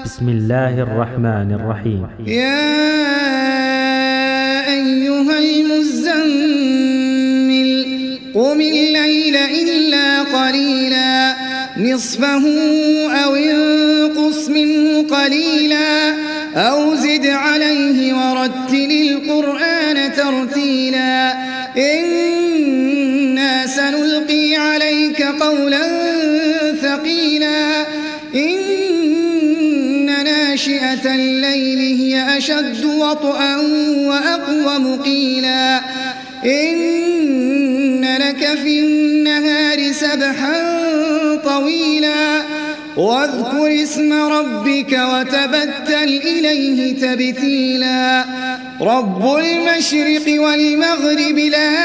بسم الله الرحمن الرحيم. يا أيها المزمل قم الليل إلا قليلا نصفه أو انقص منه قليلا أو زد عليه ورتل القرآن ترتيلا إنا سنلقي عليك قولا ثقيلا ناشئة الليل هي أشد وطئا وأقوم قيلا إن لك في النهار سبحا طويلا واذكر اسم ربك وتبتل إليه تبتيلا رب المشرق والمغرب لا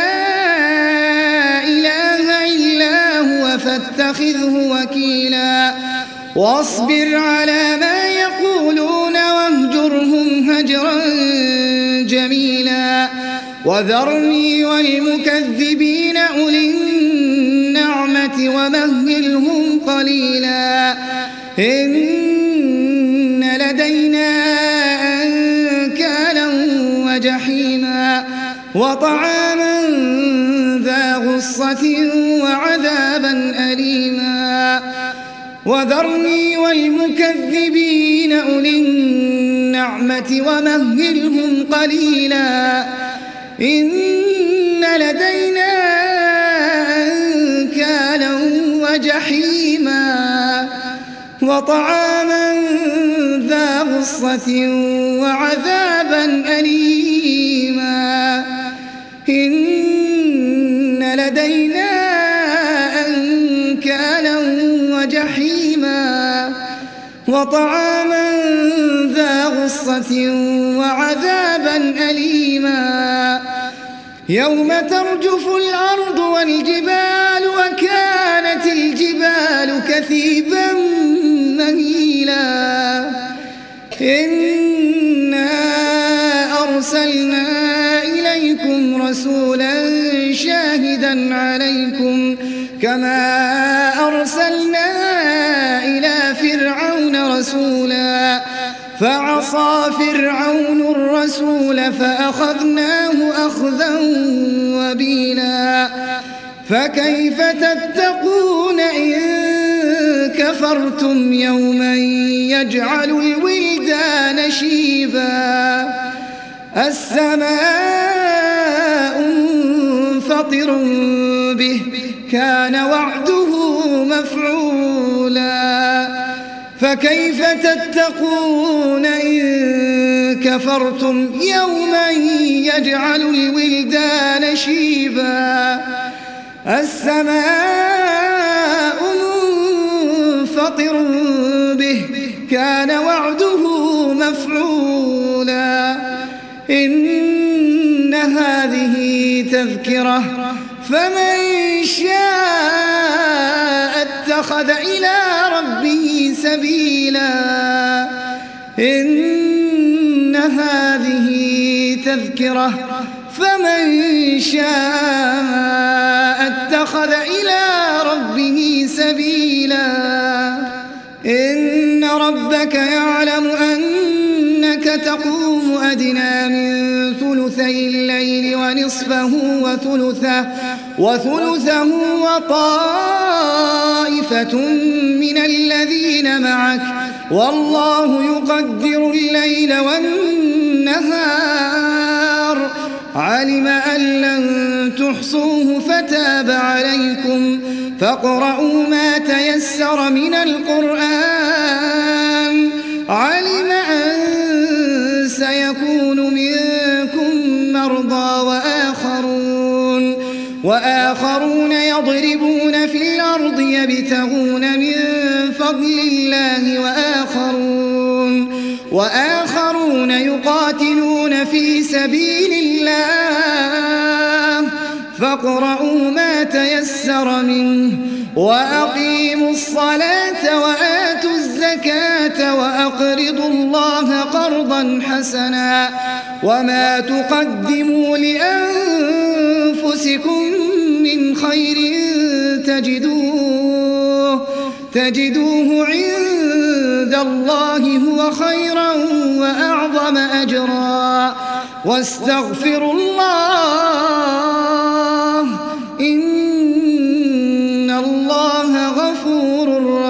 إله إلا هو فاتخذه وكيلا واصبر على ما يقولون واهجرهم هجرا جميلا وذرني والمكذبين أولي النعمة ومهلهم قليلا إن لدينا أنكالا وجحيما وطعاما ذا غصة وعذابا أليما وذرني والمكذبين أولي النعمة ومهلهم قليلا إن لدينا أنكالا وجحيما وطعاما ذا غصة وعذابا أليما إن لدينا أنكالا وجحيما وطعاما ذا غصة وعذابا أليما يوم ترجف الأرض والجبال وكانت الجبال كثيبا مهيلا إنا أرسلنا إليكم رسولا شاهدا عليكم كما أرسلنا إلى فرعون رسولا فعصى فرعون الرسول فأخذناه أخذا وبيلا فكيف تتقون إن كفرتم يوما يجعل الولدان شيبا السماء منفطر به كان وعده مفعولا فكيف تتقون إن كفرتم يوما يجعل الولدان شيبا السماء منفطر به كان وعده مفعولا إن هذه تذكرة فمن شاء اتخذ إلى ربه سبيلا إن هذه تذكرة فمن شاء اتخذ إلى ربه سبيلا إن ربك يعلم أنك تقوم أدنى من ثلثي الليل ونصفه وثلثه وطائفة من الذين معك والله يقدر الليل والنهار علم أن لن تحصوه فتاب عليكم فاقرؤوا ما تيسر من القرآن علم أن سيكون منكم مرضى وآخرون يضربون في الأرض يبتغون من فضل الله وآخرون يقاتلون في سبيل الله فاقرؤوا ما تيسر منه وأقيموا الصلاة وآتوا الزكاة وأقرضوا الله قرضا حسنا وما تقدموا لأنفسكم من خير تجدوه عند عند الله هو خيرا وأعظم أجرا واستغفروا الله إن الله غفور